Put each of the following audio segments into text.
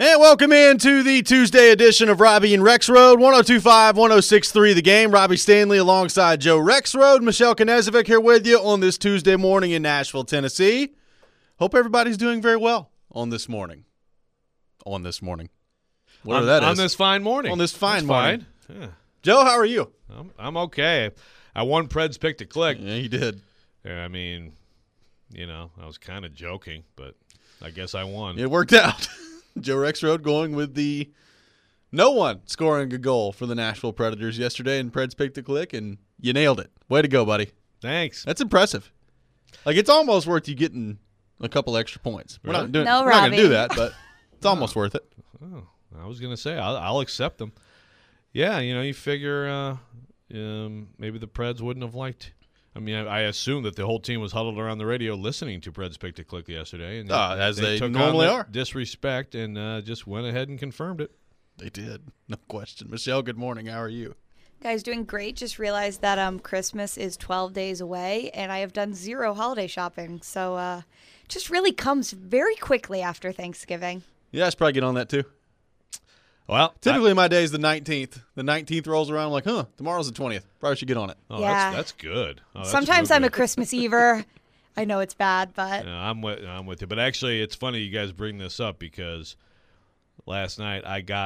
And welcome into the Tuesday edition of Robbie and Rexroad, 102.5, 106.3 The Game. Robbie Stanley alongside Joe Rexroad. Michelle Knezovic here with you on this Tuesday morning in Nashville, Tennessee. Hope everybody's doing very well on this morning. Whatever that is. On this fine morning. On this fine morning. Yeah. Joe, how are you? I'm okay. I won Pred's Pick to Click. Yeah, you did. I mean, I was kind of joking, but I guess I won. It worked out. Joe Rexroad going with the no one scoring a goal for the Nashville Predators yesterday in Pred's Pick to Click, and you nailed it. Way to go, buddy. Thanks. That's impressive. Like, it's almost worth you getting a couple extra points. We're not No, going to do Robbie. that, but it's almost worth it. Oh, I was going to say, I'll accept them. Yeah, you figure maybe the Preds wouldn't have liked. I mean, I assume that the whole team was huddled around the radio listening to Pred's Pick to Click yesterday. And As they took normally on the are. disrespect and just went ahead and confirmed it. They did. No question. Michelle, good morning. How are you? Guys, doing great. Just realized that Christmas is 12 days away, and I have done zero holiday shopping. So just really comes very quickly after Thanksgiving. Yeah, I should probably get on that too. Well, Typically, my day is the 19th. The 19th rolls around, I'm like, tomorrow's the 20th. Probably should get on it. Yeah. That's good. Oh, that's Sometimes real I'm a good. Christmas Ever. I know it's bad, but Yeah, I'm with you. But actually, it's funny you guys bring this up because last night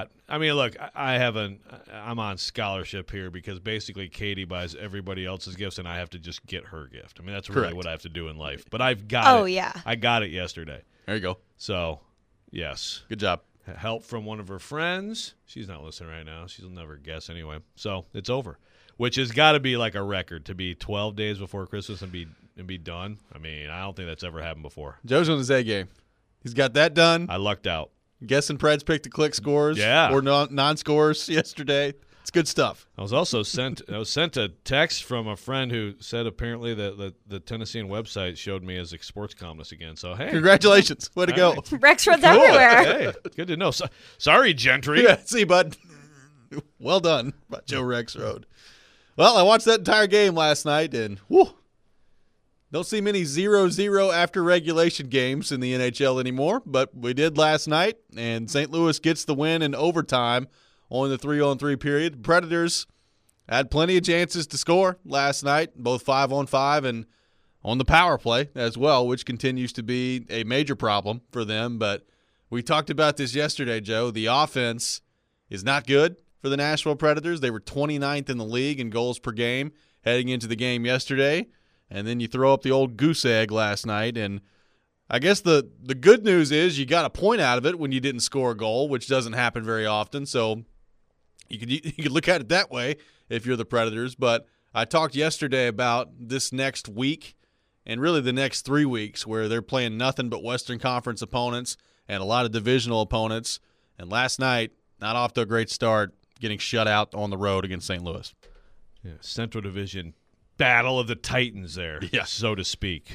I'm on scholarship here because basically Katie buys everybody else's gifts and I have to just get her gift. I mean, that's really Correct. what I have to do in life. But I've got it. Oh, yeah. I got it yesterday. There you go. So, yes. Good job. Help from one of her friends. She's not listening right now. She'll never guess anyway. So, it's over. Which has got to be like a record to be 12 days before Christmas and be done. I mean, I don't think that's ever happened before. Joe's on his A game. He's got that done. I lucked out. Guessing Pred's Pick to Click scores. Yeah. Or non-scores yesterday. It's good stuff. I was also sent a text from a friend who said apparently that the Tennessean website showed me as a sports columnist again. So, hey. Congratulations. Way to go. All right. Rexroad's Cool. everywhere. Hey, good to know. Sorry, Gentry. Yeah, see, bud. Well done by Joe Rexroad. Well, I watched that entire game last night, and don't see many 0-0 after regulation games in the NHL anymore, but we did last night, and St. Louis gets the win in overtime on the 3-on-3 period. Predators had plenty of chances to score last night, both 5-on-5 and on the power play as well, which continues to be a major problem for them. But we talked about this yesterday, Joe. The offense is not good for the Nashville Predators. They were 29th in the league in goals per game heading into the game yesterday. And then you throw up the old goose egg last night. And I guess the good news is you got a point out of it when you didn't score a goal, which doesn't happen very often. So you could look at it that way if you're the Predators. But I talked yesterday about this next week and really the next 3 weeks where they're playing nothing but Western Conference opponents and a lot of divisional opponents. And last night, not off to a great start, getting shut out on the road against St. Louis. Yeah, Central Division battle of the Titans there, Yeah. so to speak.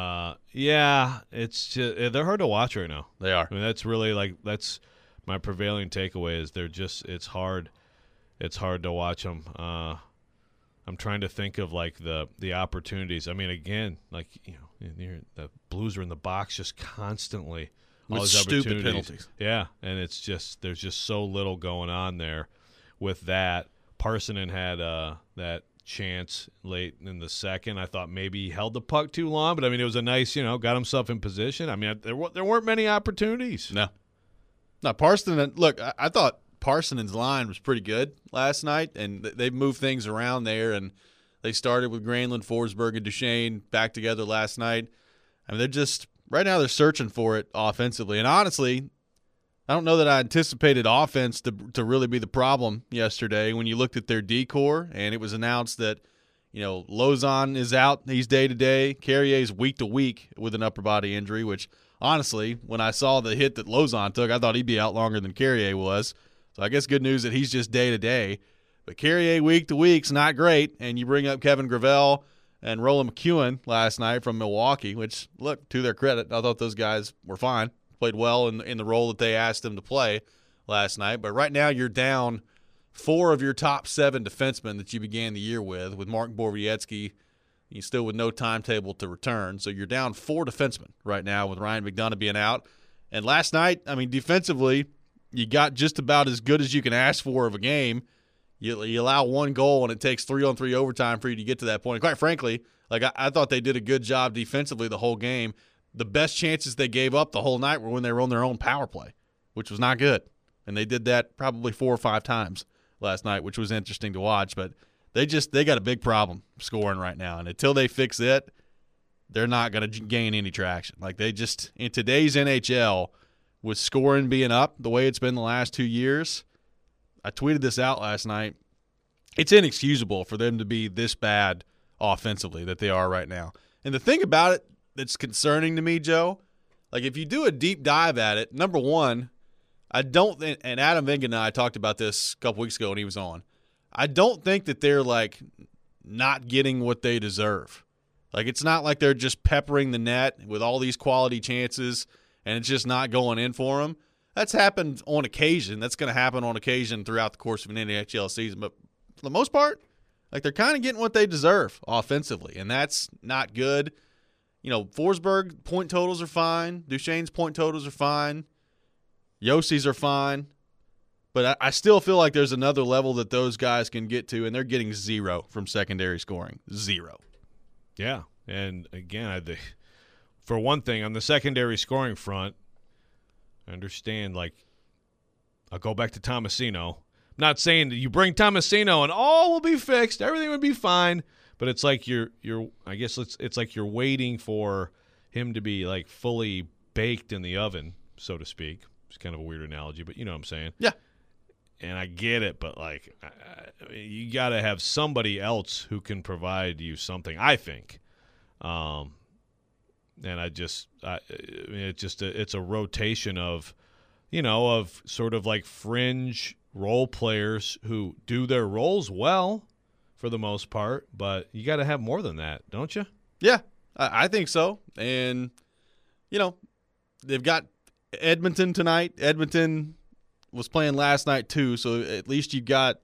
It's just, they're hard to watch right now. They are. I mean, that's really that's my prevailing takeaway is it's hard to watch them. I'm trying to think of the opportunities. I mean, again, the Blues are in the box just constantly. With All these stupid opportunities. penalties. Yeah, and there's just so little going on there with that. Parsonen had that chance late in the second. I thought maybe he held the puck too long, but I mean it was a nice, got himself in position. I mean there weren't many opportunities. No, Parsonen. Look, I thought Parsonen's line was pretty good last night, and they've moved things around there. And they started with Granlund, Forsberg, and Duchesne back together last night. I mean, they're just right now they're searching for it offensively. And honestly, I don't know that I anticipated offense to really be the problem yesterday when you looked at their D-core and it was announced that, Lozon is out. He's day-to-day. Carrier's week-to-week with an upper body injury, which honestly, when I saw the hit that Lozon took, I thought he'd be out longer than Carrier was. So I guess good news that he's just day-to-day. But Carrier week-to-week's not great, and you bring up Kevin Gravel and Roland McEwen last night from Milwaukee, which, look, to their credit, I thought those guys were fine. Played well in the role that they asked them to play last night. But right now you're down 4 of your top 7 defensemen that you began the year with Mark Borowiecki. You still with no timetable to return. So you're down 4 defensemen right now with Ryan McDonough being out. And last night, I mean, defensively, you got just about as good as you can ask for of a game. You allow one goal, and it takes 3-on-3 overtime for you to get to that point. And quite frankly, like I thought they did a good job defensively the whole game. The best chances they gave up the whole night were when they were on their own power play, which was not good. And they did that probably 4 or 5 times last night, which was interesting to watch. But they got a big problem scoring right now. And until they fix it, they're not going to gain any traction. Like they just, in today's NHL, with scoring being up the way it's been the last 2 years, I tweeted this out last night. It's inexcusable for them to be this bad offensively that they are right now. And the thing about it that's concerning to me, Joe, like if you do a deep dive at it, number one, I don't think, and Adam Vingan and I talked about this a couple weeks ago when he was on, I don't think that they're like not getting what they deserve. Like it's not like they're just peppering the net with all these quality chances and it's just not going in for them. That's happened on occasion. That's going to happen on occasion throughout the course of an NHL season. But for the most part, like they're kind of getting what they deserve offensively, and that's not good. You know, Forsberg point totals are fine. Duchesne's point totals are fine. Yossi's are fine. But I still feel like there's another level that those guys can get to, and they're getting 0 from secondary scoring. 0. Yeah, and again, for one thing, on the secondary scoring front, I understand, like, I'll go back to Tomasino. I'm not saying that you bring Tomasino and all will be fixed, everything would be fine, but it's like I guess it's like you're waiting for him to be like fully baked in the oven, so to speak. It's kind of a weird analogy, but you know what I'm saying. Yeah. And I get it, but like you got to have somebody else who can provide you something, I think. And it's a rotation of, of sort of like fringe role players who do their roles well for the most part, but you got to have more than that, don't you? Yeah, I think so. And, they've got Edmonton tonight. Edmonton was playing last night too, so at least you got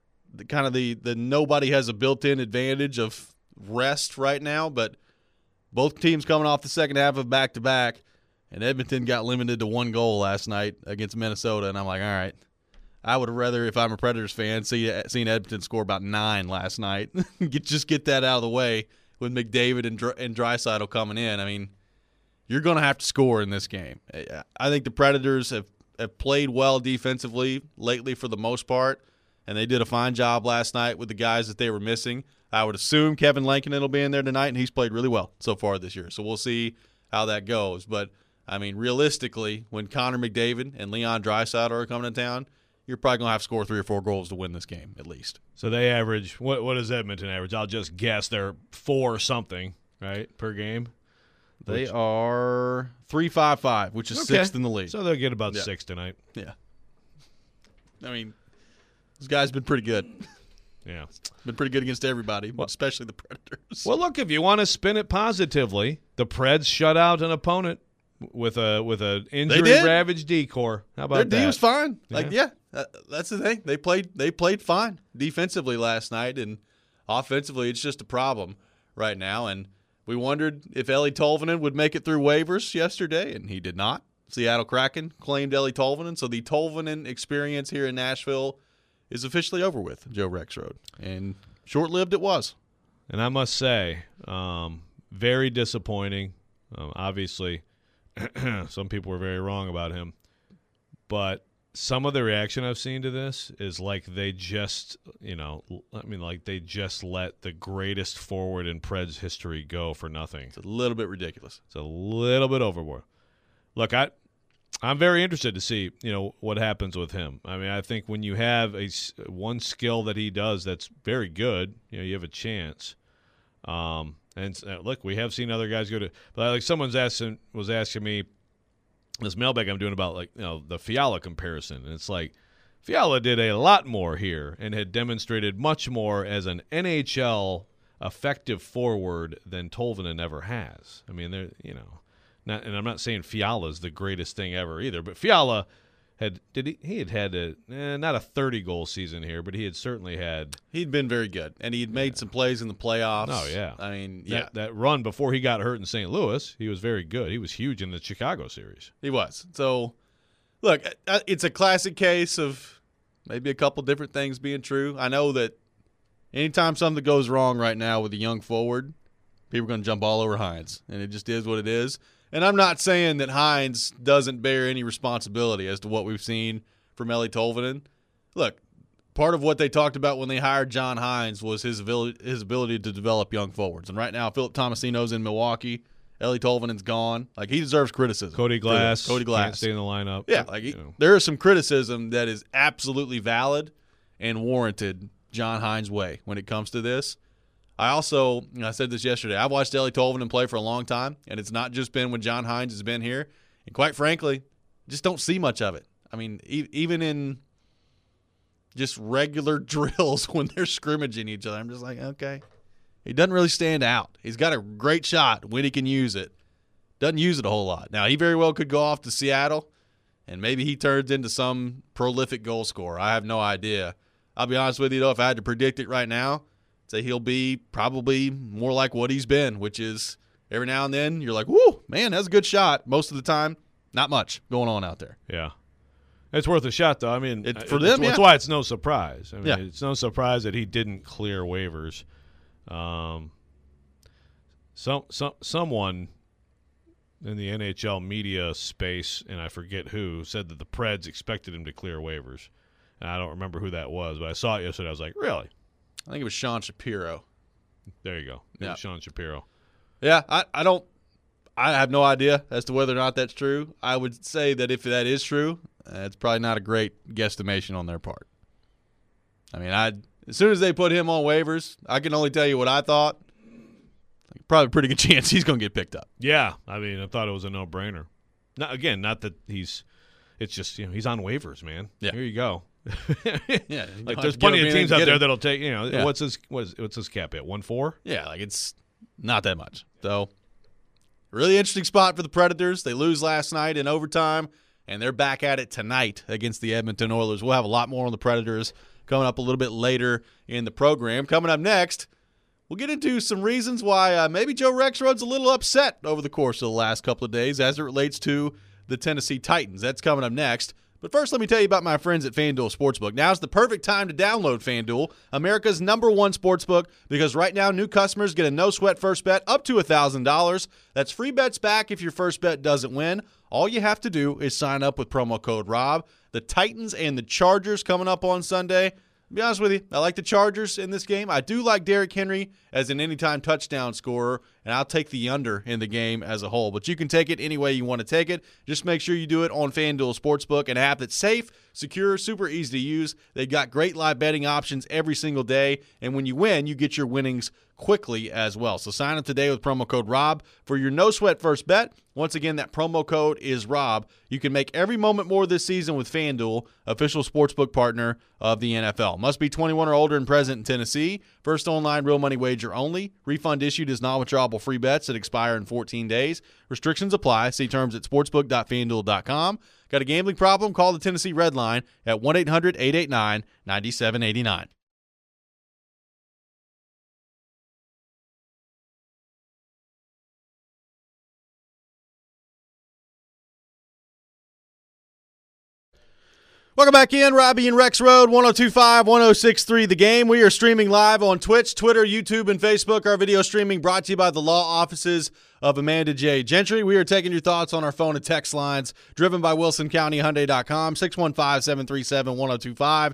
the nobody has a built-in advantage of rest right now, but both teams coming off the second half of back-to-back, and Edmonton got limited to 1 goal last night against Minnesota, and I'm like, all right, I would rather, if I'm a Predators fan, seen Edmonton score about 9 last night. Just get that out of the way with McDavid and Draisaitl coming in. I mean, you're going to have to score in this game. I think the Predators have played well defensively lately for the most part, and they did a fine job last night with the guys that they were missing. I would assume Kevin Lankinen will be in there tonight, and he's played really well so far this year. So we'll see how that goes. But, I mean, realistically, when Connor McDavid and Leon Draisaitl are coming to town, you're probably going to have to score 3 or 4 goals to win this game at least. So they average – what does Edmonton average? I'll just guess they're 4 something, right, per game? They are 3.55, which is 6th in the league. So they'll get about 6 tonight. Yeah. I mean, this guy's been pretty good. Yeah. Been pretty good against everybody, but especially the Predators. Well, look, if you want to spin it positively, the Preds shut out an opponent with a injury-ravaged D-core. How about that? Their D was fine. Yeah. That's the thing. They played fine defensively last night, and offensively it's just a problem right now. And we wondered if Eeli Tolvanen would make it through waivers yesterday, and he did not. Seattle Kraken claimed Eeli Tolvanen, so the Tolvanen experience here in Nashville is officially over with, Joe Rexrode. And short-lived it was. And I must say, very disappointing. Obviously, some people were very wrong about him. But some of the reaction I've seen to this is like they just, they just let the greatest forward in Preds history go for nothing. It's a little bit ridiculous. It's a little bit overboard. Look, I'm very interested to see, what happens with him. I mean, I think when you have one skill that he does that's very good, you have a chance. Look, we have seen other guys go to, but like someone was asking me this mailbag I'm doing about the Fiala comparison, and it's like Fiala did a lot more here and had demonstrated much more as an NHL effective forward than Tolvanen ever has. I mean, and I'm not saying Fiala's the greatest thing ever either, but Fiala had not a 30-goal season here, but he had certainly had. He'd been very good, and he'd made some plays in the playoffs. Oh yeah, I mean, that run before he got hurt in St. Louis, he was very good. He was huge in the Chicago series. He was. So, Look, it's a classic case of maybe a couple different things being true. I know that anytime something goes wrong right now with a young forward, people are going to jump all over Hines, and it just is what it is. And I'm not saying that Hines doesn't bear any responsibility as to what we've seen from Eeli Tolvanen. Look, part of what they talked about when they hired John Hines was his ability to develop young forwards. And right now, Philip Tomasino's in Milwaukee. Eeli Tolvanen's gone. Like, he deserves criticism. Cody Glass can't stay in the lineup. Yeah, there is some criticism that is absolutely valid and warranted John Hines' way when it comes to this. I said this yesterday, I've watched Eeli Tolvanen play for a long time, and it's not just been when John Hines has been here. And quite frankly, just don't see much of it. I mean, even in just regular drills when they're scrimmaging each other, I'm just like, okay. He doesn't really stand out. He's got a great shot when he can use it. Doesn't use it a whole lot. Now, he very well could go off to Seattle, and maybe he turns into some prolific goal scorer. I have no idea. I'll be honest with you, though, if I had to predict it right now, I'd say he'll be probably more like what he's been, which is every now and then you're like, whoo, man, that's a good shot. Most of the time, not much going on out there. Yeah. It's worth a shot, though. I mean, that's why it's no surprise. I mean, It's no surprise that he didn't clear waivers. Someone in the NHL media space, and I forget who, said that the Preds expected him to clear waivers. And I don't remember who that was, but I saw it yesterday. I was like, really? I think it was Sean Shapiro. There you go. Yeah, Sean Shapiro. Yeah, I have no idea as to whether or not that's true. I would say that if that is true, it's probably not a great guesstimation on their part. I mean, as soon as they put him on waivers, I can only tell you what I thought. Probably a pretty good chance he's going to get picked up. Yeah, I mean, I thought it was a no-brainer. Not that it's just, he's on waivers, man. Yeah. Here you go. Yeah, like there's plenty of teams out there that'll take, what's his cap at? 1.4? Yeah, like it's not that much. So, really interesting spot for the Predators. They lose last night in overtime, and they're back at it tonight against the Edmonton Oilers. We'll have a lot more on the Predators coming up a little bit later in the program. Coming up next, we'll get into some reasons why maybe Joe Rexrod's a little upset over the course of the last couple of days as it relates to the Tennessee Titans. That's coming up next. But first, let me tell you about my friends at FanDuel Sportsbook. Now's the perfect time to download FanDuel, America's #1 sportsbook, because right now new customers get a no-sweat first bet up to $1,000. That's free bets back if your first bet doesn't win. All you have to do is sign up with promo code ROB. The Titans and the Chargers coming up on Sunday. To be honest with you, I like the Chargers in this game. I do like Derrick Henry as an anytime touchdown scorer, and I'll take the under in the game as a whole. But you can take it any way you want to take it. Just make sure you do it on FanDuel Sportsbook, an app that's safe, secure, super easy to use. They've got great live betting options every single day, and when you win, you get your winnings quickly as well. So sign up today with promo code ROB for your no-sweat first bet. Once again, that promo code is ROB. You can make every moment more this season with FanDuel, official sportsbook partner of the NFL. Must be 21 or older and present in Tennessee. First online real money wager only. Refund issued is non-withdrawable free bets that expire in 14 days. Restrictions apply. See terms at sportsbook.fanduel.com. Got a gambling problem? Call the Tennessee Red Line at 1-800-889-9789. Welcome back in. Robbie and Rexrode, 102.5, 106.3 The Game. We are streaming live on Twitch, Twitter, YouTube, and Facebook. Our video streaming brought to you by the law offices of Amanda J. Gentry. We are taking your thoughts on our phone and text lines, driven by WilsonCountyHyundai.com, 615-737-1025,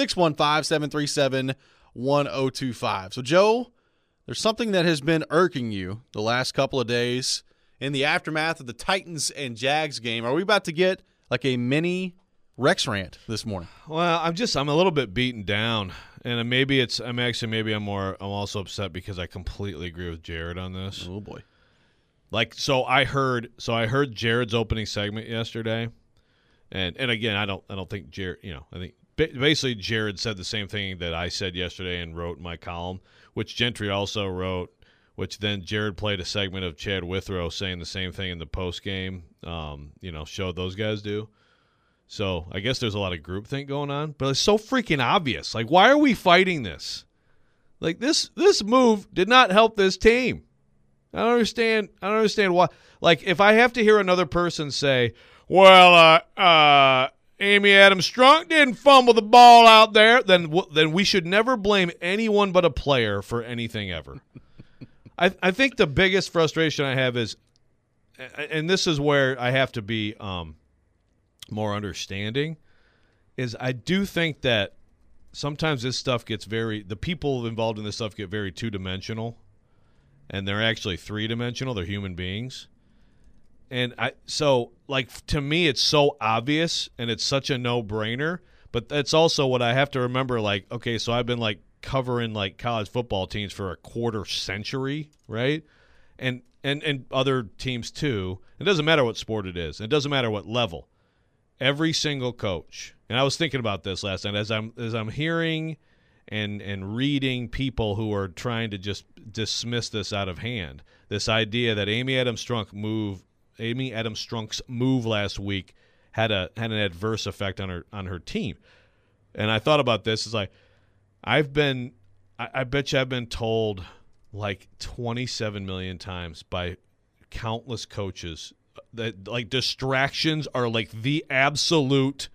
615-737-1025. So, Joe, there's something that has been irking you the last couple of days in the aftermath of the Titans and Jags game. Are we about to get like a mini Rex rant this morning? Well, I'm a little bit beaten down, and I'm also upset because I completely agree with Jared on this. Oh boy. I heard Jared's opening segment yesterday, and again, I don't think Jared, I think basically Jared said the same thing that I said yesterday and wrote in my column, which Gentry also wrote, which then Jared played a segment of Chad Withrow saying the same thing in the post game, show those guys do. So I guess there's a lot of groupthink going on, but it's so freaking obvious. Like, why are we fighting this? Like, this move did not help this team. I don't understand why. Like, if I have to hear another person say, Amy Adams Strunk didn't fumble the ball out there, then we should never blame anyone but a player for anything ever. I think the biggest frustration I have is, and this is where I have to be more understanding, is I do think that sometimes this stuff gets the people involved in this stuff get very two-dimensional, and they're actually three-dimensional. They're human beings. And to me, it's so obvious, and it's such a no-brainer, but that's also what I have to remember, like, okay, so I've been, like, covering, like, college football teams for a quarter century, right? And other teams, too. It doesn't matter what sport it is. It doesn't matter what level. Every single coach, and I was thinking about this last night, as I'm hearing and reading people who are trying to just dismiss this out of hand, this idea that Amy Adams Strunk's move last week had an adverse effect on her team. And I thought about this. It's like I bet you I've been told like 27 million times by countless coaches that, like, distractions are like the absolute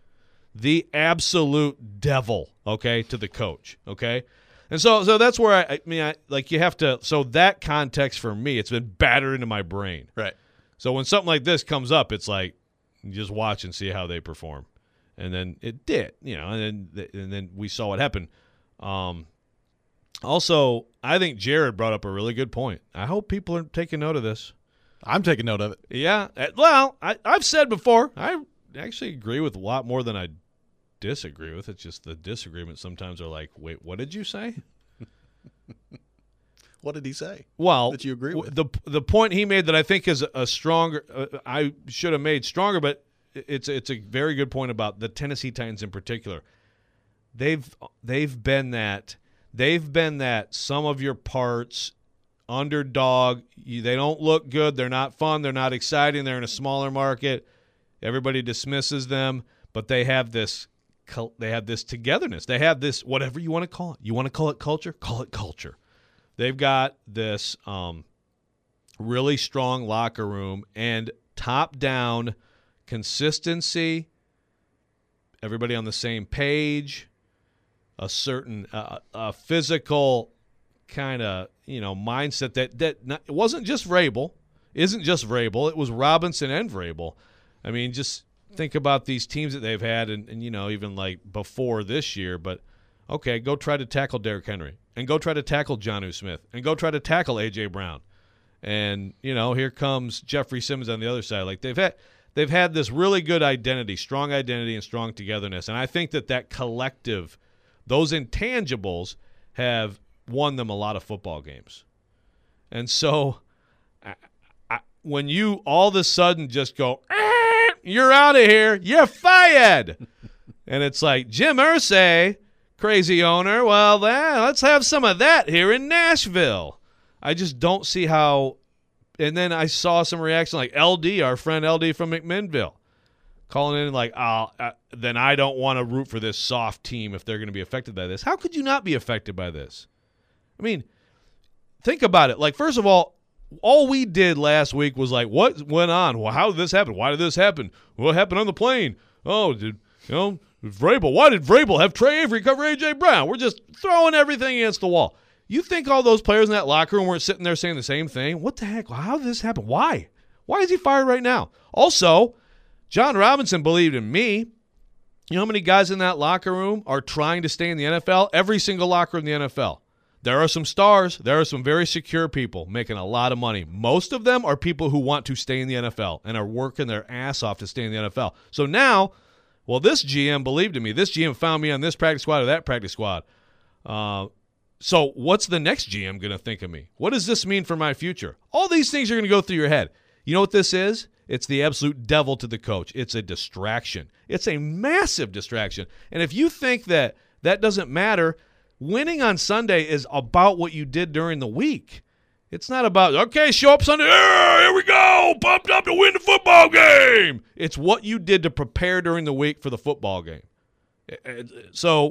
devil, okay, to the coach, okay? And so that's where I you have to, so that context for me, it's been battered into my brain. Right. So when something like this comes up, it's like you just watch and see how they perform. And then it did, and then we saw what happened. Also, I think Jared brought up a really good point. I hope people are taking note of this. I'm taking note of it. Yeah. Well, I've said before, I actually agree with a lot more than I disagree with. It's just the disagreements sometimes are like, wait, what did you say? What did he say? Well, that you agree with? The point he made that I think is a stronger I should have made stronger, but it's a very good point about the Tennessee Titans in particular. They've been that sum of your parts underdog. They don't look good. They're not fun. They're not exciting. They're in a smaller market. Everybody dismisses them, but they have this togetherness. They have this, whatever you want to call it. You want to call it culture? Call it culture. They've got this really strong locker room and top-down consistency, everybody on the same page, a certain physical kind of mindset that it wasn't just Vrabel, isn't just Vrabel. It was Robinson and Vrabel. I mean, just think about these teams that they've had, and even like before this year. But okay, go try to tackle Derrick Henry, and go try to tackle Jonnu Smith, and go try to tackle A.J. Brown, and here comes Jeffrey Simmons on the other side. Like they've had this really good identity, and strong togetherness, and I think that collective, those intangibles have won them a lot of football games. And so when you all of a sudden just go, you're out of here, you're fired. And it's like, Jim Irsay, crazy owner, well, let's have some of that here in Nashville. I just don't see how. And then I saw some reaction like LD, our friend LD from McMinnville, calling in like, then I don't want to root for this soft team if they're going to be affected by this. How could you not be affected by this? I mean, think about it. Like, first of all we did last week was like, what went on? Well, how did this happen? Why did this happen? What happened on the plane? Oh, Vrabel. Why did Vrabel have Trey Avery cover A.J. Brown? We're just throwing everything against the wall. You think all those players in that locker room weren't sitting there saying the same thing? What the heck? How did this happen? Why? Why is he fired right now? Also, John Robinson believed in me. You know how many guys in that locker room are trying to stay in the NFL? Every single locker room in the NFL. There are some stars. There are some very secure people making a lot of money. Most of them are people who want to stay in the NFL and are working their ass off to stay in the NFL. So now, well, this GM believed in me. This GM found me on this practice squad or that practice squad. So what's the next GM going to think of me? What does this mean for my future? All these things are going to go through your head. You know what this is? It's the absolute devil to the coach. It's a distraction. It's a massive distraction. And if you think that doesn't matter, winning on Sunday is about what you did during the week. It's not about, okay, show up Sunday, here we go, pumped up to win the football game. It's what you did to prepare during the week for the football game. So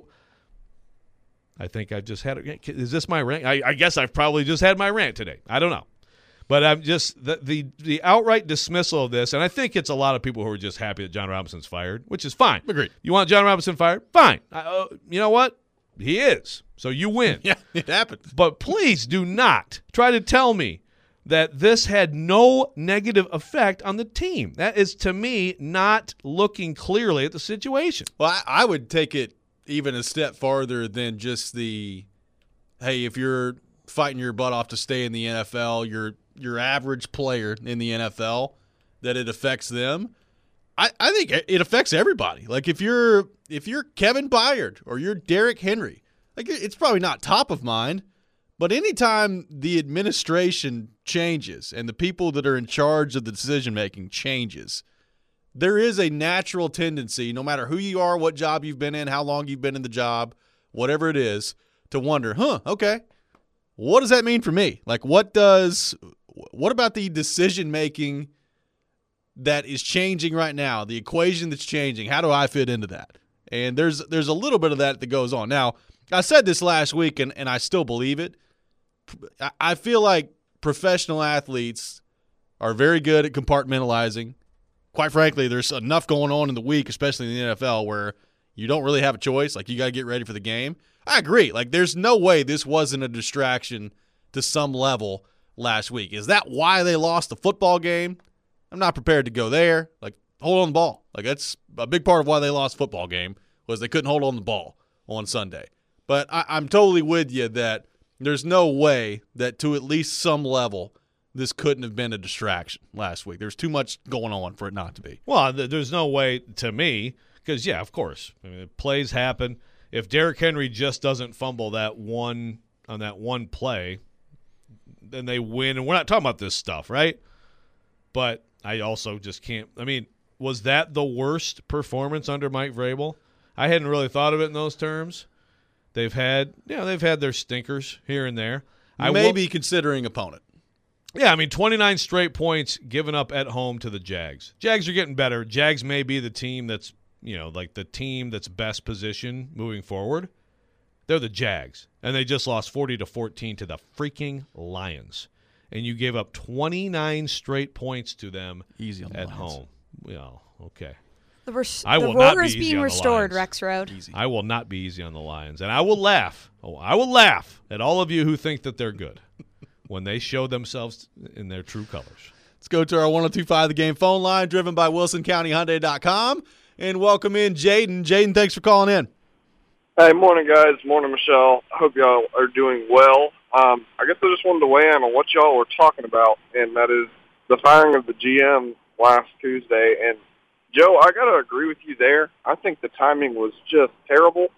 I think I just had – is this my rant? I guess I've probably just had my rant today. I don't know. But I'm just the outright dismissal of this, and I think it's a lot of people who are just happy that John Robinson's fired, which is fine. Agreed. You want John Robinson fired? Fine. You know what? He is. So you win. Yeah, it happened. But please do not try to tell me that this had no negative effect on the team. That is, to me, not looking clearly at the situation. Well, I would take it even a step farther than just hey, if you're fighting your butt off to stay in the NFL, your average player in the NFL, that it affects them. I think it affects everybody. Like if you're Kevin Byard or you're Derrick Henry, like it's probably not top of mind, but anytime the administration changes and the people that are in charge of the decision making changes, there is a natural tendency, no matter who you are, what job you've been in, how long you've been in the job, whatever it is, to wonder, okay, what does that mean for me? Like what about the decision making that is changing right now, the equation that's changing? How do I fit into that? And there's a little bit of that goes on. Now, I said this last week, and I still believe it. I feel like professional athletes are very good at compartmentalizing. Quite frankly, there's enough going on in the week, especially in the NFL, where you don't really have a choice. Like, you got to get ready for the game. I agree. Like, there's no way this wasn't a distraction to some level last week. Is that why they lost the football game? I'm not prepared to go there. Like, hold on the ball. Like, that's a big part of why they lost the football game, was they couldn't hold on the ball on Sunday. But I'm totally with you that there's no way that to at least some level this couldn't have been a distraction last week. There's too much going on for it not to be. Well, there's no way to me because, yeah, of course. I mean, plays happen. If Derrick Henry just doesn't fumble on that one play, then they win. And we're not talking about this stuff, right? But I also just can't. I mean, was that the worst performance under Mike Vrabel? I hadn't really thought of it in those terms. They've had their stinkers here and there. Maybe considering opponent. Yeah, I mean, 29 straight points given up at home to the Jags. Jags are getting better. Jags may be the team that's, like the team that's best positioned moving forward. They're the Jags, and they just lost 40-14 to the freaking Lions. And you gave up 29 straight points to them easy on the at Lions. Home. Well, okay. The roar is being restored, Rex Road. Easy. I will not be easy on the Lions. And I will laugh. I will laugh at all of you who think that they're good when they show themselves in their true colors. Let's go to our 1025 The Game phone line, driven by WilsonCountyHyundai.com, and welcome in Jaden. Jaden, thanks for calling in. Hey, morning, guys. Morning, Michelle. I hope y'all are doing well. I guess I just wanted to weigh in on what y'all were talking about, and that is the firing of the GM last Tuesday. And, Joe, I got to agree with you there. I think the timing was just terrible.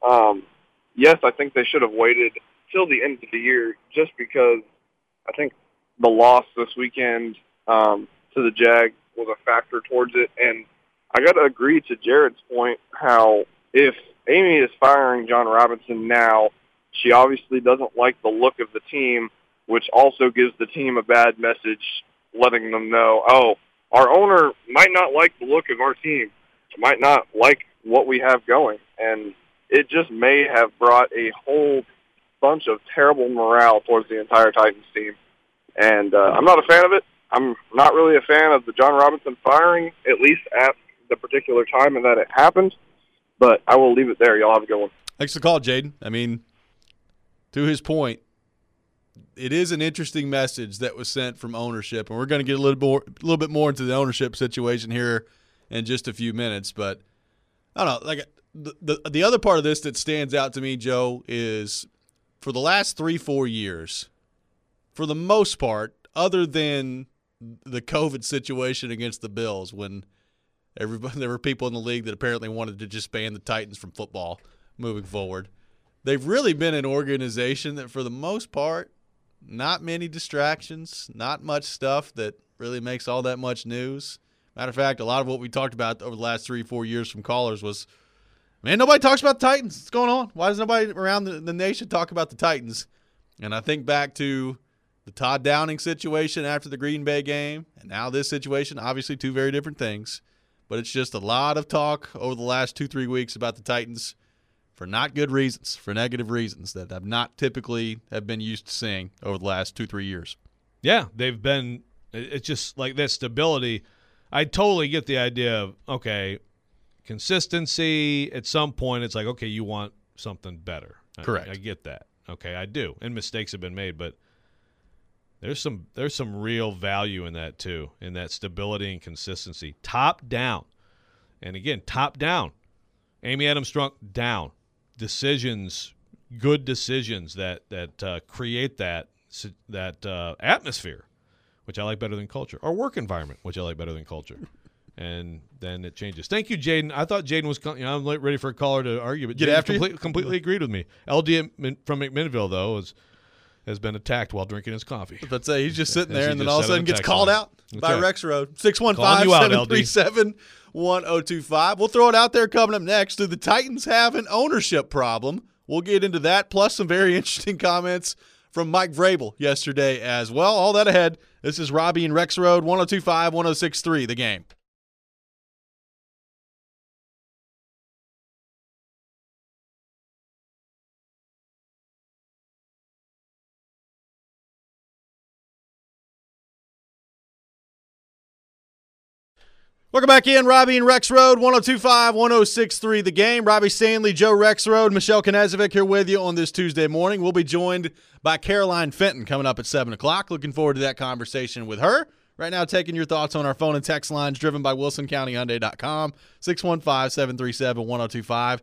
Yes, I think they should have waited till the end of the year just because I think the loss this weekend to the Jags was a factor towards it. And I got to agree to Jared's point how if Amy is firing John Robinson now, she obviously doesn't like the look of the team, which also gives the team a bad message, letting them know, our owner might not like the look of our team, might not like what we have going. And it just may have brought a whole bunch of terrible morale towards the entire Titans team. And I'm not a fan of it. I'm not really a fan of the John Robinson firing, at least at the particular time and that it happened. But I will leave it there. Y'all have a good one. Thanks for the call, Jaden. I mean, to his point, it is an interesting message that was sent from ownership, and we're going to get a little bit more into the ownership situation here in just a few minutes. But I don't know, like the other part of this that stands out to me, Joe, is for the last 3-4 years, for the most part, other than the COVID situation against the Bills, when there were people in the league that apparently wanted to just ban the Titans from football moving forward. They've really been an organization that, for the most part, not many distractions, not much stuff that really makes all that much news. Matter of fact, a lot of what we talked about over the last 3-4 years from callers was, man, nobody talks about the Titans. What's going on? Why does nobody around the nation talk about the Titans? And I think back to the Todd Downing situation after the Green Bay game, and now this situation, obviously two very different things. But it's just a lot of talk over the last 2-3 weeks about the Titans for not good reasons, for negative reasons that I've not typically have been used to seeing over the last 2-3 years. Yeah, they've been – it's just like that stability. I totally get the idea of, okay, consistency. At some point, it's like, okay, you want something better. Correct. I get that. Okay, I do. And mistakes have been made, but there's some real value in that too, in that stability and consistency. Top down. And again, top down. Amy Adams Strunk down. Decisions, good decisions that create that atmosphere, which I like better than culture, or work environment, which I like better than culture. And then it changes. Thank you, Jaden. I thought Jaden was, I'm ready for a caller to argue, but Get Jaden after completely agreed with me. LD from McMinnville, though, has been attacked while drinking his coffee. Let's say he's just sitting As there, he and then just all of a said on sudden the gets text called line. out That's by right. Rex Road. Calling you out, LD. 615-737-1025. We'll throw it out there coming up next. Do the Titans have an ownership problem? We'll get into that, plus some very interesting comments from Mike Vrabel yesterday as well. All that ahead. This is Robbie and Rex Road, 102.5, 106.3, The Game. Welcome back in, Robbie and Rex Road, 102.5, 106.3 The Game. Robbie Stanley, Joe Rex Road, Michelle Knezovic here with you on this Tuesday morning. We'll be joined by Caroline Fenton coming up at 7 o'clock. Looking forward to that conversation with her. Right now, taking your thoughts on our phone and text lines driven by WilsonCountyHyundai.com, 615-737-1025,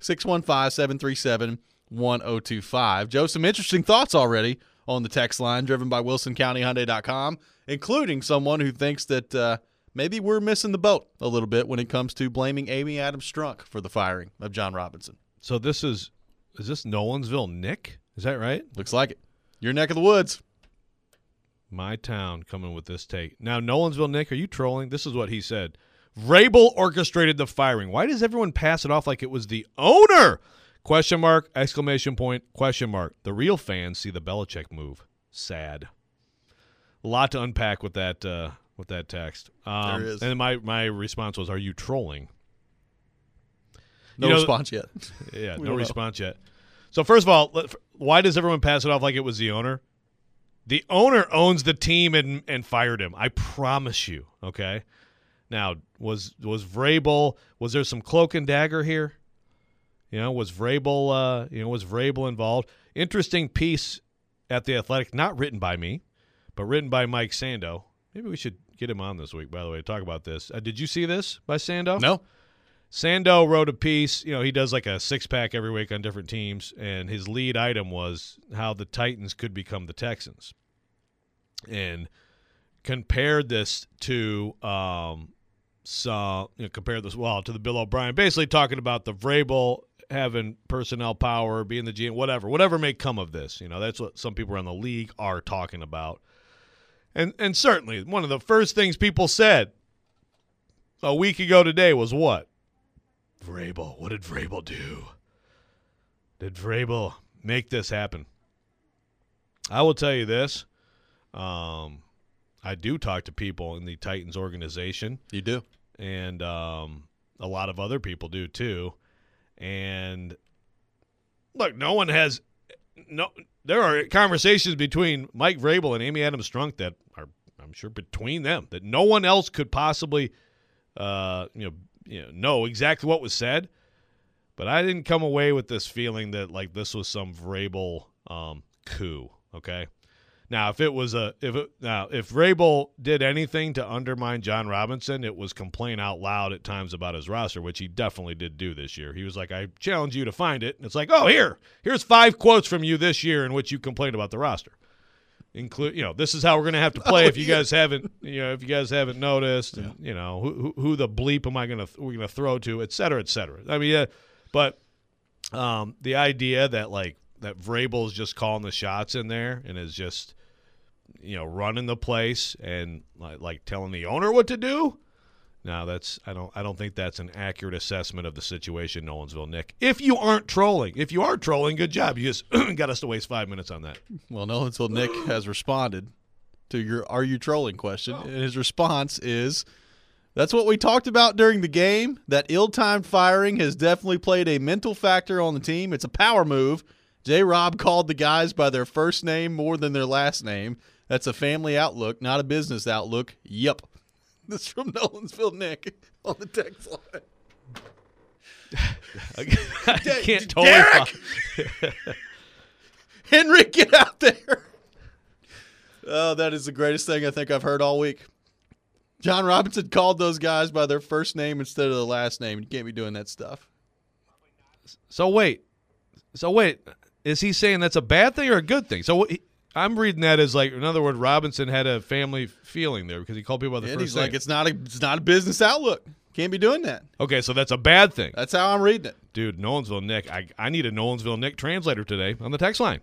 615-737-1025. Joe, some interesting thoughts already on the text line driven by WilsonCountyHyundai.com, including someone who thinks that maybe we're missing the boat a little bit when it comes to blaming Amy Adams Strunk for the firing of John Robinson. So is this Nolensville Nick? Is that right? Looks like it. Your neck of the woods. My town coming with this take. Now, Nolensville Nick, are you trolling? This is what he said. Vrabel orchestrated the firing. Why does everyone pass it off like it was the owner? Question mark, exclamation point, question mark. The real fans see the Belichick move. Sad. A lot to unpack with that text. There is. And my response was, are you trolling? No response yet. Yeah, We no don't know. response yet. So first of all, why does everyone pass it off like it was the owner? The owner owns the team and fired him. I promise you. Okay. Now, was Vrabel? Was there some cloak and dagger here? Was Vrabel involved? Interesting piece at The Athletic, not written by me, but written by Mike Sando. Maybe we should get him on this week, by the way, to talk about this. Did you see this by Sando? No. Sando wrote a piece. He does like a six-pack every week on different teams, and his lead item was how the Titans could become the Texans, and compared this to to the Bill O'Brien, basically talking about the Vrabel having personnel power, being the GM, whatever may come of this. That's what some people around the league are talking about. And certainly one of the first things people said a week ago today was what? Vrabel. What did Vrabel do? Did Vrabel make this happen? I will tell you this. I do talk to people in the Titans organization. You do. And a lot of other people do too. And look, there are conversations between Mike Vrabel and Amy Adams Strunk that are, I'm sure, between them, that no one else could possibly know exactly what was said. But I didn't come away with this feeling that like this was some Vrabel coup. Okay. Now, if Vrabel did anything to undermine John Robinson, it was complain out loud at times about his roster, which he definitely did do this year. He was like, I challenge you to find it. And it's like, oh, here's 5 quotes from you this year in which you complained about the roster. This is how we're going to have to play if you guys haven't noticed, and who the bleep am we're going to throw to, et cetera, et cetera. I mean, but the idea that that Vrabel's just calling the shots in there and is just running the place and like telling the owner what to do. No, I don't think that's an accurate assessment of the situation, Nolensville Nick. If you aren't trolling, good job. You just got us to waste 5 minutes on that. Well, Nolensville Nick has responded to your "Are you trolling?" question, and his response is, "That's what we talked about during the game. That ill-timed firing has definitely played a mental factor on the team. It's a power move. J-Rob called the guys by their first name more than their last name. That's a family outlook, not a business outlook. Yep. This is from Nolensville Nick on the text line. I can't totally Derek! Henry, get out there. Oh, that is the greatest thing I think I've heard all week. John Robinson called those guys by their first name instead of the last name. You can't be doing that stuff. So wait, is he saying that's a bad thing or a good thing? So I'm reading that as like, in other words, Robinson had a family feeling there because he called people by the And first he's name. like, it's not a business outlook. Can't be doing that. Okay, so that's a bad thing. That's how I'm reading it. Dude, Nolensville Nick, I need a Nolensville Nick translator today on the text line.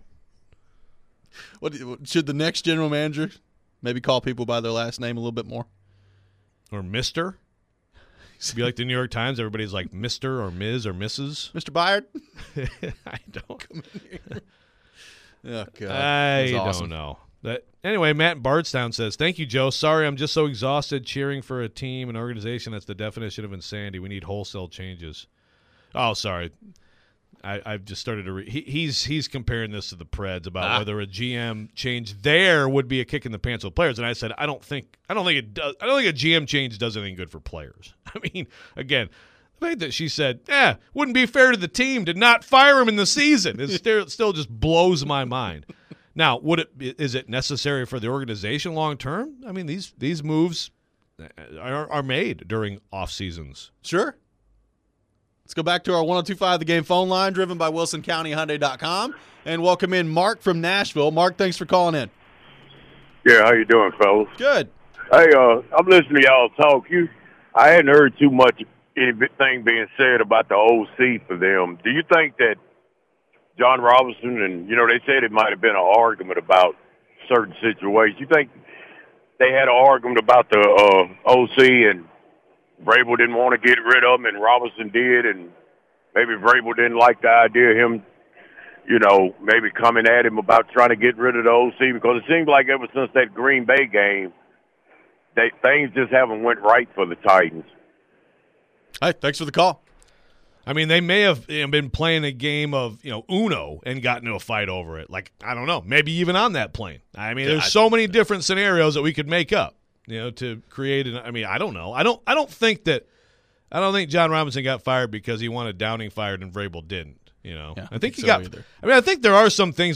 What should the next general manager maybe call people by their last name a little bit more? Or Mr. Be like the New York Times, everybody's like Mr. or Ms. or Mrs. Mr. Byard? I don't. Come in here. Oh, God. I That's awesome. don't know. Anyway, Matt in Bardstown says, "Thank you, Joe. Sorry, I'm just so exhausted cheering for a team, an organization that's the definition of insanity. We need wholesale changes." Oh, sorry. I've just started to read. He's comparing this to the Preds about whether a GM change there would be a kick in the pants with players, and I said I don't think it does. I don't think a GM change does anything good for players. I mean, again, the fact that she said, wouldn't be fair to the team to not fire him in the season, it still just blows my mind. Now, is it necessary for the organization long term? I mean, these moves are made during off seasons. Sure. Let's go back to our 102.5 The Game phone line, driven by WilsonCountyHyundai.com, and welcome in Mark from Nashville. Mark, thanks for calling in. Yeah, how you doing, fellas? Good. Hey, I'm listening to y'all talk. I hadn't heard too much anything being said about the OC for them. Do you think that John Robinson and, they said it might have been an argument about certain situations. You think they had an argument about the OC and Vrabel didn't want to get rid of him and Robinson did, and maybe Vrabel didn't like the idea of him, maybe coming at him about trying to get rid of the OC, because it seems like ever since that Green Bay game, things just haven't went right for the Titans. Hey, thanks for the call. I mean, they may have been playing a game of, Uno and got into a fight over it. Like, I don't know, maybe even on that plane. I mean, there's so many different scenarios that we could make up, to create an. I mean, I don't know. I don't think John Robinson got fired because he wanted Downing fired and Vrabel didn't. Yeah, I think he so got. either. I mean, I think there are some things.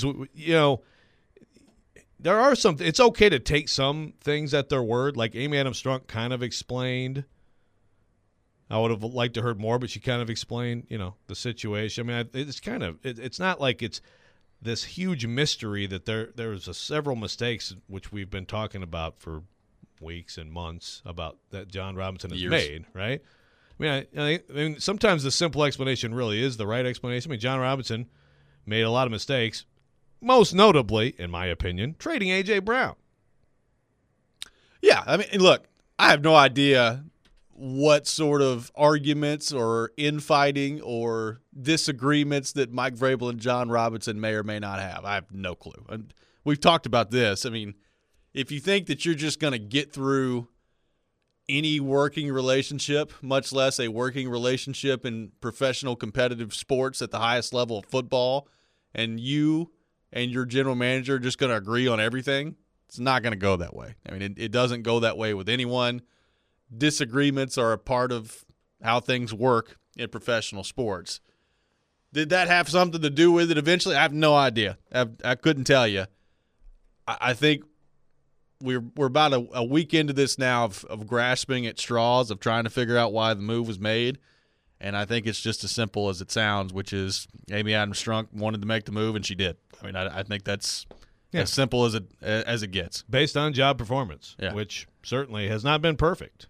There are some. It's okay to take some things at their word, like Amy Adams Strunk kind of explained. I would have liked to heard more, but she kind of explained, the situation. I mean, it's kind of it's not like it's this huge mystery that there's several mistakes which we've been talking about for weeks and months about that John Robinson has made, right? I mean, sometimes the simple explanation really is the right explanation. I mean, John Robinson made a lot of mistakes, most notably, in my opinion, trading A.J. Brown. Yeah, I mean, look, I have no idea what sort of arguments or infighting or disagreements that Mike Vrabel and John Robinson may or may not have. I have no clue. And we've talked about this. I mean, if you think that you're just going to get through any working relationship, much less a working relationship in professional competitive sports at the highest level of football, and you and your general manager are just going to agree on everything, it's not going to go that way. I mean, it doesn't go that way with anyone. Disagreements are a part of how things work in professional sports. Did that have something to do with it eventually? I have no idea. I couldn't tell you. I think we're about a week into this now of grasping at straws, of trying to figure out why the move was made. And I think it's just as simple as it sounds, which is Amy Adams Strunk wanted to make the move, and she did. I mean, I think that's as simple as it gets. Based on job performance, which certainly has not been perfect.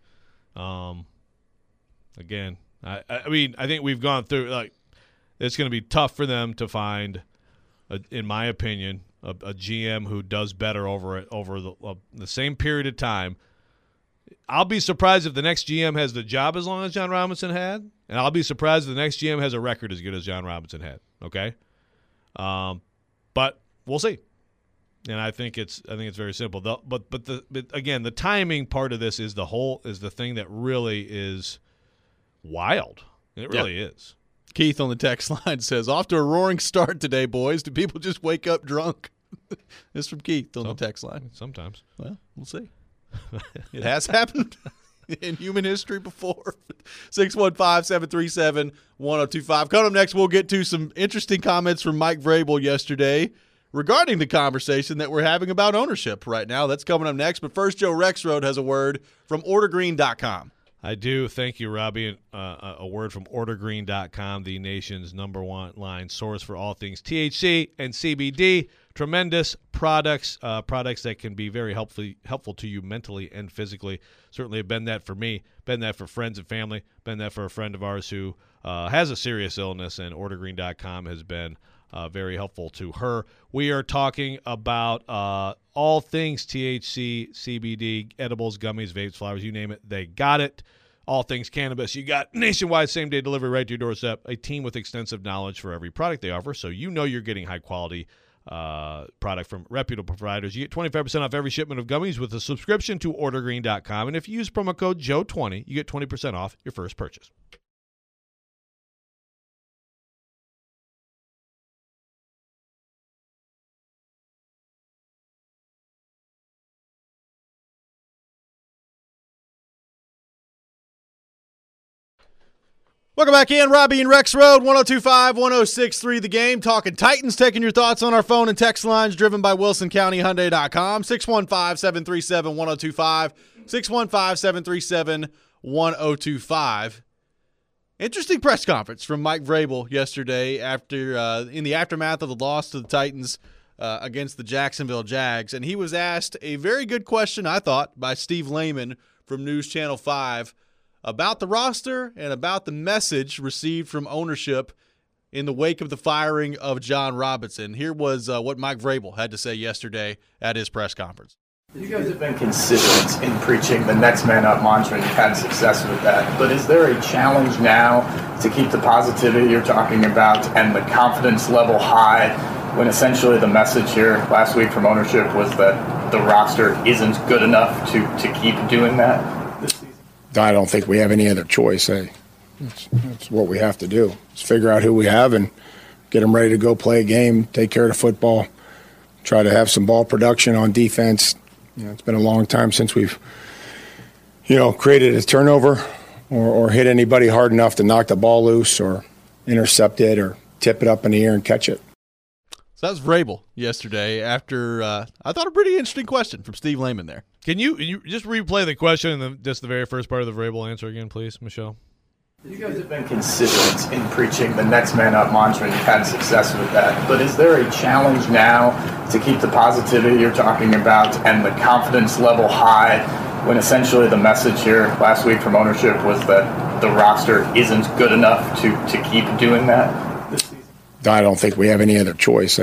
Again, I mean, I think we've gone through, it's going to be tough for them to find, in my opinion, a GM who does better over the same period of time. I'll be surprised if the next GM has the job as long as John Robinson had, and I'll be surprised if the next GM has a record as good as John Robinson had. Okay, but we'll see. And I think it's very simple. But again, the timing part of this is the thing that really is wild. It really is. Keith on the text line says, "Off to a roaring start today, boys. Do people just wake up drunk?" It's from Keith on the text line. Sometimes. Well, we'll see. It has happened in human history before. 615-737-1025. Coming up next, we'll get to some interesting comments from Mike Vrabel yesterday regarding the conversation that we're having about ownership right now. That's coming up next. But first, Joe Rexrode has a word from OrderGreen.com. I do. Thank you, Robbie. A word from OrderGreen.com, the nation's #1 source for all things THC and CBD. Tremendous products, products that can be very helpful to you mentally and physically. Certainly have been that for me, been that for friends and family, been that for a friend of ours who has a serious illness, and OrderGreen.com has been very helpful to her. We are talking about all things THC, CBD, edibles, gummies, vapes, flowers, you name it, they got it. All things cannabis. You got nationwide same-day delivery right to your doorstep, a team with extensive knowledge for every product they offer, so you know you're getting high-quality product from reputable providers. You get 25% off every shipment of gummies with a subscription to OrderGreen.com, and if you use promo code Joe20, you get 20% off your first purchase. Welcome back in. Robbie and Rex Road, 102.5, 106.3 The Game. Talking Titans, taking your thoughts on our phone and text lines, driven by WilsonCountyHyundai.com. 615-737-1025, 615-737-1025. Interesting press conference from Mike Vrabel yesterday after in the aftermath of the loss to the Titans against the Jacksonville Jags. And he was asked a very good question, I thought, by Steve Lehman from News Channel 5 about the roster and about the message received from ownership in the wake of the firing of John Robinson. Here was what Mike Vrabel had to say yesterday at his press conference. You guys have been consistent in preaching the next man up mantra, and you've had success with that. But is there a challenge now to keep the positivity you're talking about and the confidence level high when essentially the message here last week from ownership was that the roster isn't good enough to keep doing that this season? I don't think we have any other choice. That's what we have to do. Is figure out who we have and get them ready to go play a game, take care of the football, try to have some ball production on defense. It's been a long time since we've, created a turnover or hit anybody hard enough to knock the ball loose or intercept it or tip it up in the air and catch it. So that was Vrabel yesterday after, I thought, a pretty interesting question from Steve Lehman there. Can you just replay the question and then just the very first part of the Vrabel answer again, please, Michelle? You guys have been consistent in preaching the next man up mantra, and you've had success with that. But is there a challenge now to keep the positivity you're talking about and the confidence level high when essentially the message here last week from ownership was that the roster isn't good enough to keep doing that this season? I don't think we have any other choice.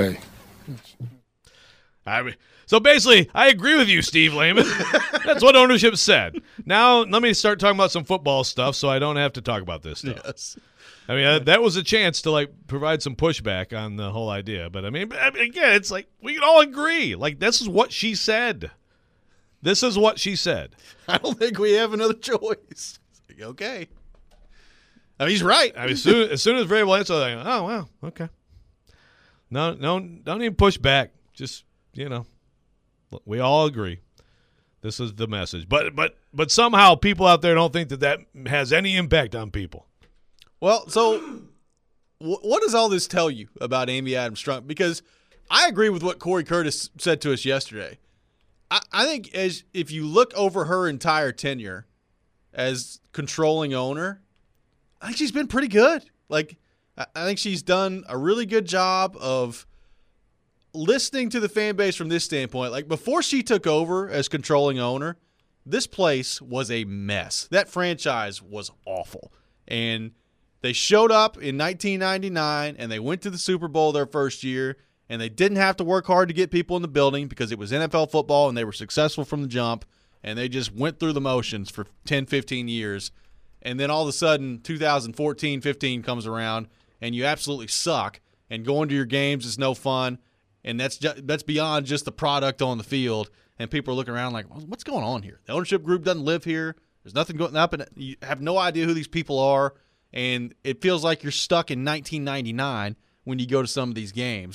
So basically, I agree with you, Steve Lehman. That's what ownership said. Now, let me start talking about some football stuff so I don't have to talk about this stuff. Yes. I mean, that was a chance to, provide some pushback on the whole idea. But, I mean, again, it's like we can all agree. This is what she said. This is what she said. I don't think we have another choice. Okay. I mean, he's right. I mean, as soon as Vrabel answered, I'm like, oh, wow, okay. No, don't even push back. Just, we all agree. This is the message. But somehow people out there don't think that has any impact on people. Well, so what does all this tell you about Amy Adams Strunk? Because I agree with what Corey Curtis said to us yesterday. I think if you look over her entire tenure as controlling owner, I think she's been pretty good. I think she's done a really good job of listening to the fan base from this standpoint. Before she took over as controlling owner, this place was a mess. That franchise was awful. And they showed up in 1999, and they went to the Super Bowl their first year, and they didn't have to work hard to get people in the building because it was NFL football, and they were successful from the jump, and they just went through the motions for 10, 15 years. And then all of a sudden, 2014-15 comes around, and you absolutely suck, and going to your games is no fun. And that's beyond just the product on the field. And people are looking around like, what's going on here? The ownership group doesn't live here. There's nothing going up, and you have no idea who these people are. And it feels like you're stuck in 1999 when you go to some of these games.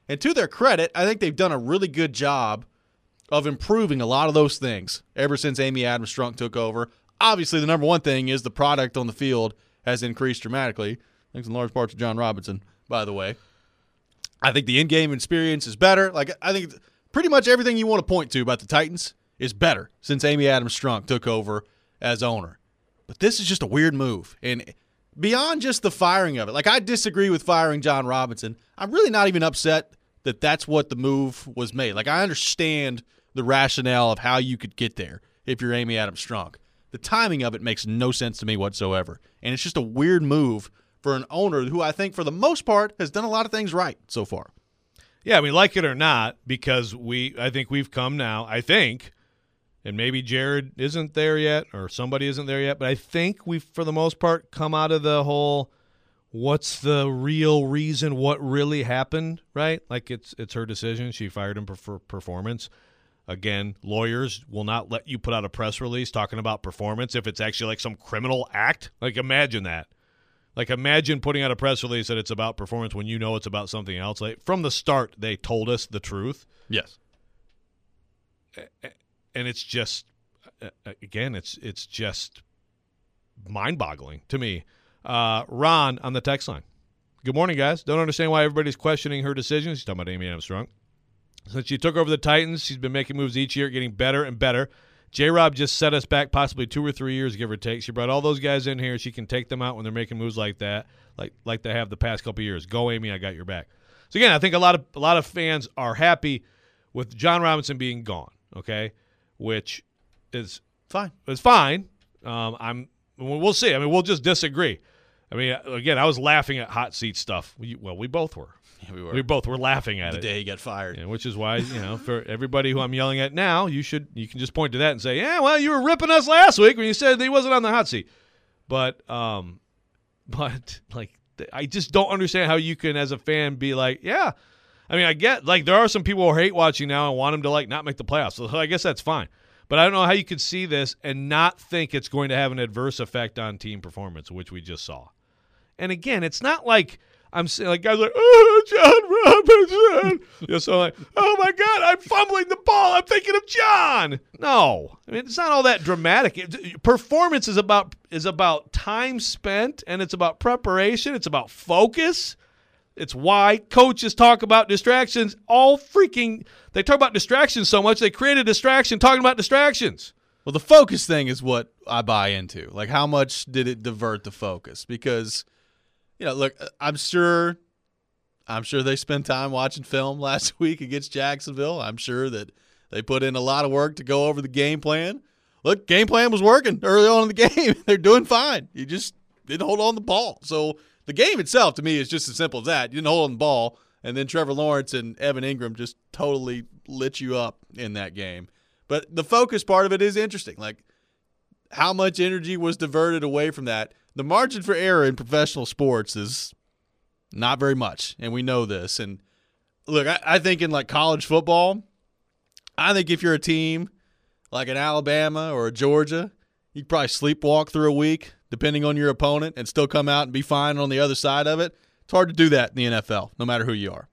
And to their credit, I think they've done a really good job of improving a lot of those things ever since Amy Adams Strunk took over. Obviously, the number one thing is the product on the field has increased dramatically, thanks in large part to John Robinson, by the way. I think the in-game experience is better. Like, I think pretty much everything you want to point to about the Titans is better since Amy Adams Strunk took over as owner. But this is just a weird move. And beyond just the firing of it, like, I disagree with firing John Robinson. I'm really not even upset that that's what the move was made. Like, I understand the rationale of how you could get there if you're Amy Adams Strunk. The timing of it makes no sense to me whatsoever. And it's just a weird move for an owner who I think for the most part has done a lot of things right so far. Yeah, I mean, like it or not, because I think we've come now, and maybe Jared isn't there yet or somebody isn't there yet, but I think we've, for the most part, come out of the whole what's the real reason, what really happened, right? Like it's her decision. She fired him for performance. Again, lawyers will not let you put out a press release talking about performance if it's actually like some criminal act. Like, imagine that. Like, imagine putting out a press release that it's about performance when you know it's about something else. Like, from the start, they told us the truth. Yes. And it's just, again, it's just mind-boggling to me. Ron on the text line. Good morning, guys. Don't understand why everybody's questioning her decision. She's talking about Amy Adams Strunk. Since she took over the Titans, she's been making moves each year, getting better and better. J-Rob just set us back possibly 2 or 3 years, give or take. She brought all those guys in here. She can take them out when they're making moves like that, like they have the past couple of years. Go, Amy, I got your back. So, again, I think a lot of fans are happy with John Robinson being gone, okay, which is fine. It's fine. We'll see. I mean, we'll just disagree. I mean, again, I was laughing at hot seat stuff. We both were. Yeah, we were. We both were laughing at the it. day he got fired. Yeah, which is why, for everybody who I'm yelling at now, you can just point to that and say, yeah, well, you were ripping us last week when you said that he wasn't on the hot seat. But like, I just don't understand how you can, as a fan, be like, yeah. I mean, I get, like, there are some people who hate watching now and want him to, like, not make the playoffs. So I guess that's fine. But I don't know how you could see this and not think it's going to have an adverse effect on team performance, which we just saw. And again, it's not like I'm saying, like, guys are like, oh, John Robinson. So like, oh my God, I'm fumbling the ball. I'm thinking of John. No, I mean, it's not all that dramatic. Performance is about time spent, and it's about preparation. It's about focus. It's why coaches talk about distractions. They talk about distractions so much they create a distraction talking about distractions. Well, the focus thing is what I buy into. Like, how much did it divert the focus? Because, look, I'm sure they spent time watching film last week against Jacksonville. I'm sure that they put in a lot of work to go over the game plan. Look, game plan was working early on in the game. They're doing fine. You just didn't hold on the ball. So the game itself, to me, is just as simple as that. You didn't hold on the ball, and then Trevor Lawrence and Evan Ingram just totally lit you up in that game. But the focus part of it is interesting. Like, how much energy was diverted away from that? The margin for error in professional sports is not very much, and we know this. And look, I think in, like, college football, I think if you're a team like an Alabama or a Georgia, you could probably sleepwalk through a week, depending on your opponent, and still come out and be fine on the other side of it. It's hard to do that in the NFL, no matter who you are.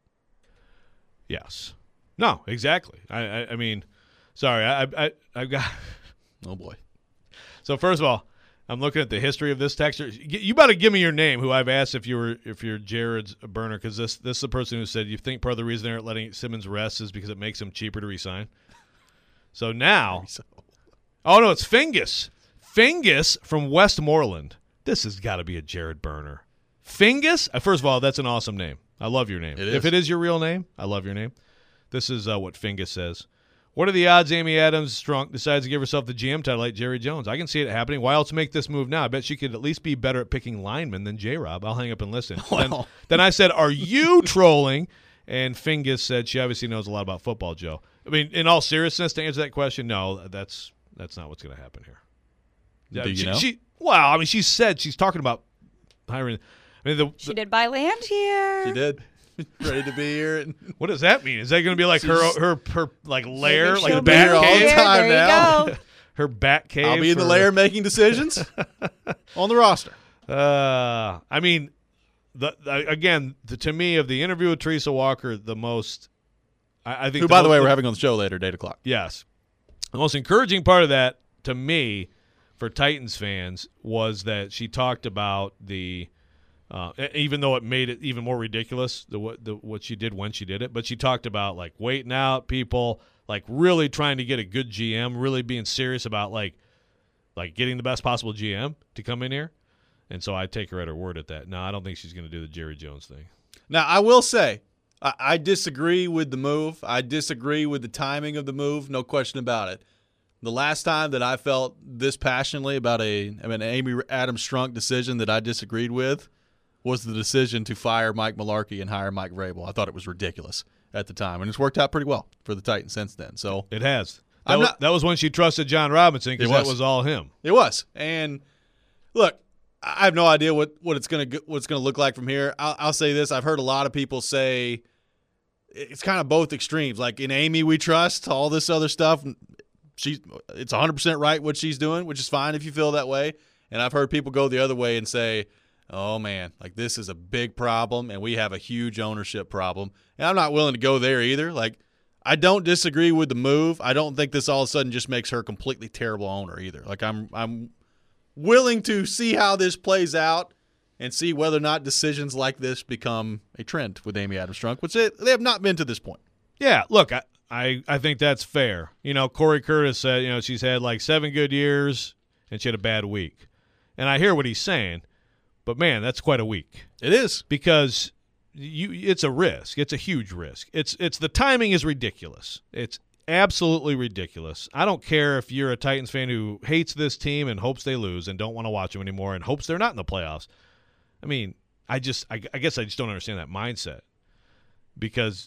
Yes. No, exactly. I mean, sorry, I've got – oh, boy. So, first of all, I'm looking at the history of this texter. You better give me your name, who I've asked if you're Jared's burner, because this is the person who said you think part of the reason they're not letting Simmons rest is because it makes him cheaper to resign. So now – oh, no, it's Fingus. Fingus from Westmoreland. This has got to be a Jared burner. Fingus? First of all, that's an awesome name. I love your name. If it is your real name, I love your name. This is what Fingus says. What are the odds Amy Adams Strunk decides to give herself the GM title like Jerry Jones? I can see it happening. Why else make this move now? I bet she could at least be better at picking linemen than J-Rob. I'll hang up and listen. Well. Then I said, are you trolling? And Fingus said she obviously knows a lot about football, Joe. I mean, in all seriousness, to answer that question, no, that's not what's going to happen here. Do you know? She said she's talking about hiring. I mean, she did buy land here. She did. Ready to be here. What does that mean? Is that going to be like her like lair, like she'll bat be here all the cave? time there now. You go. Her bat cave. I'll be in the lair making decisions on the roster. I mean, to me, of the interview with Teresa Walker, the most I think. Who, by the way, we're having on the show later at 8 o'clock. Yes, the most encouraging part of that to me, for Titans fans, was that she talked about the. Even though it made it even more ridiculous, what she did when she did it, but she talked about like waiting out people, like really trying to get a good GM, really being serious about like getting the best possible GM to come in here, and so I take her at her word at that. No, I don't think she's going to do the Jerry Jones thing. Now, I will say, I disagree with the move. I disagree with the timing of the move, no question about it. The last time that I felt this passionately about an Amy Adams Strunk decision that I disagreed with was the decision to fire Mike Mularkey and hire Mike Vrabel. I thought it was ridiculous at the time, and it's worked out pretty well for the Titans since then. So it has. That was when she trusted John Robinson, because that was all him. It was. And look, I have no idea what it's going to look like from here. I'll say this: I've heard a lot of people say it's kind of both extremes. Like in Amy, we trust all this other stuff. It's 100% right what she's doing, which is fine if you feel that way. And I've heard people go the other way and say, oh, man, like this is a big problem and we have a huge ownership problem. And I'm not willing to go there either. Like, I don't disagree with the move. I don't think this all of a sudden just makes her a completely terrible owner either. Like, I'm willing to see how this plays out and see whether or not decisions like this become a trend with Amy Adams Strunk, which they have not been to this point. Yeah, look, I think that's fair. Corey Curtis said, she's had like 7 good years and she had a bad week. And I hear what he's saying. But, man, that's quite a week. It is. Because it's a risk. It's a huge risk. It's the timing is ridiculous. It's absolutely ridiculous. I don't care if you're a Titans fan who hates this team and hopes they lose and don't want to watch them anymore and hopes they're not in the playoffs. I mean, I guess I just don't understand that mindset, because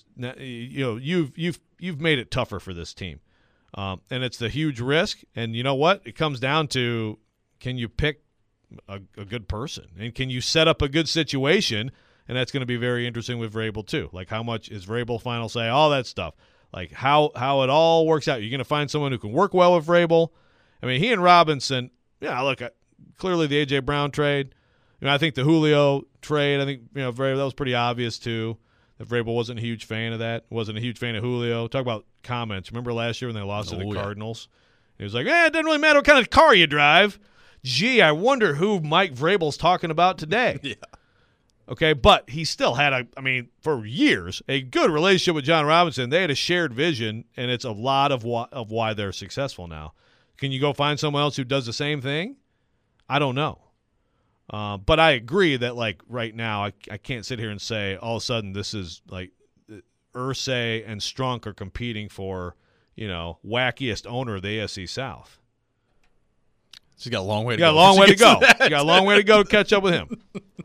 you've made it tougher for this team, and it's the huge risk. And you know what? It comes down to, can you pick a good person, and can you set up a good situation? And that's going to be very interesting with Vrabel too. Like, how much is Vrabel final say, all that stuff, like how it all works out. You're going to find someone who can work well with Vrabel. I mean, he and Robinson, look, clearly the A.J. Brown trade, I think the Julio trade, I think Vrabel, that was pretty obvious too, that Vrabel wasn't a huge fan of that, wasn't a huge fan of Julio. Talk about comments. Remember last year when they lost to the Cardinals? He was like, it doesn't really matter what kind of car you drive. Gee, I wonder who Mike Vrabel's talking about today. Yeah. Okay, but he still had, for years, a good relationship with John Robinson. They had a shared vision, and it's a lot of why they're successful now. Can you go find someone else who does the same thing? I don't know. But I agree that, like, right now, I can't sit here and say all of a sudden this is, like, Irsay and Strunk are competing for, wackiest owner of the AFC South. She's got a long way to go. You got a long way to go to catch up with him.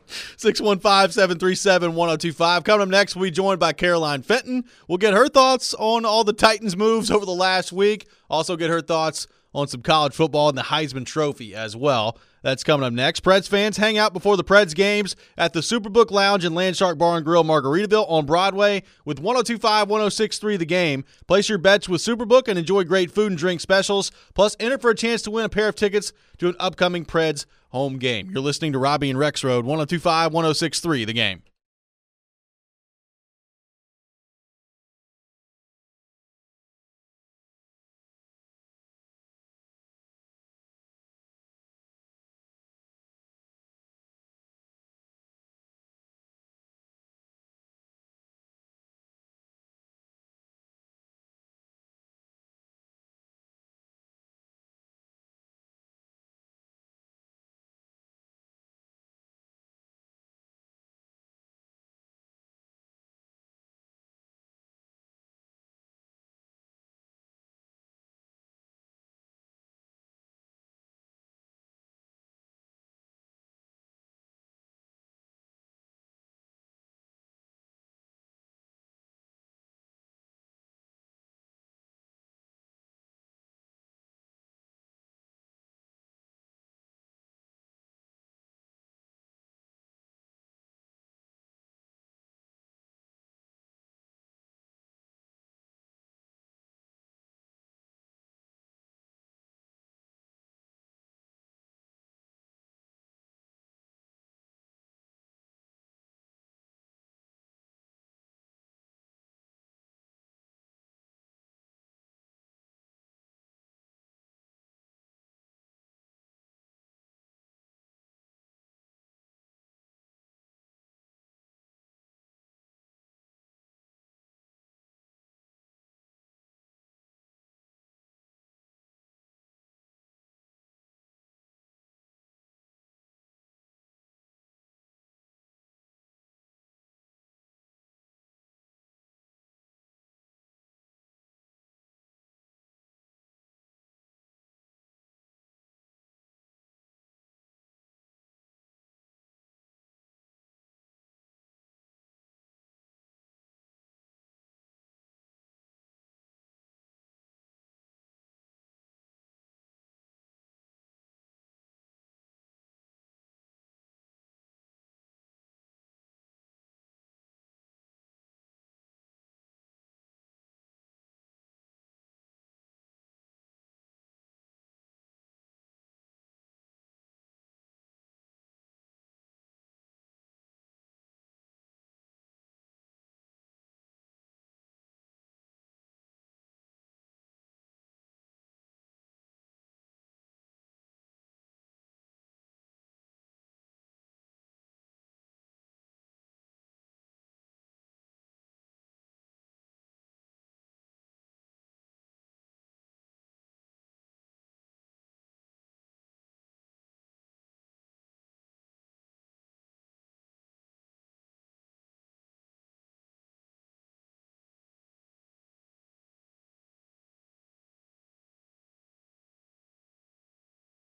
615-737-1025. Coming up next, we'll be joined by Caroline Fenton. We'll get her thoughts on all the Titans moves over the last week. Also get her thoughts on some college football and the Heisman Trophy as well. That's coming up next. Preds fans, hang out before the Preds games at the Superbook Lounge and Landshark Bar and Grill, Margaritaville on Broadway with 102.5, 106.3 The Game. Place your bets with Superbook and enjoy great food and drink specials. Plus, enter for a chance to win a pair of tickets to an upcoming Preds home game. You're listening to Robbie and Rex Road, 102.5, 106.3 The Game.